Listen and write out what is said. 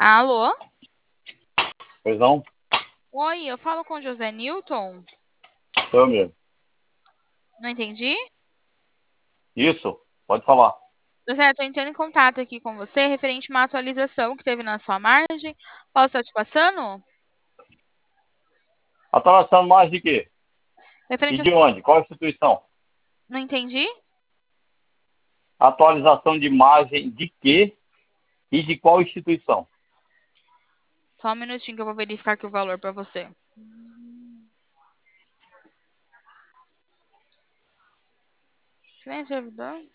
Alô? Pois não? Oi, eu falo com José Newton? Sou eu mesmo. Não entendi? Isso, pode falar. José, estou entrando em contato aqui com você referente a uma atualização que teve na sua margem. Posso estar te passando? Atualização mais de quê? E Referente a... de onde? Qual instituição? Não entendi? Atualização de imagem de quê e de qual instituição? Só um minutinho que eu vou verificar aqui o valor para você. Quem é servidor?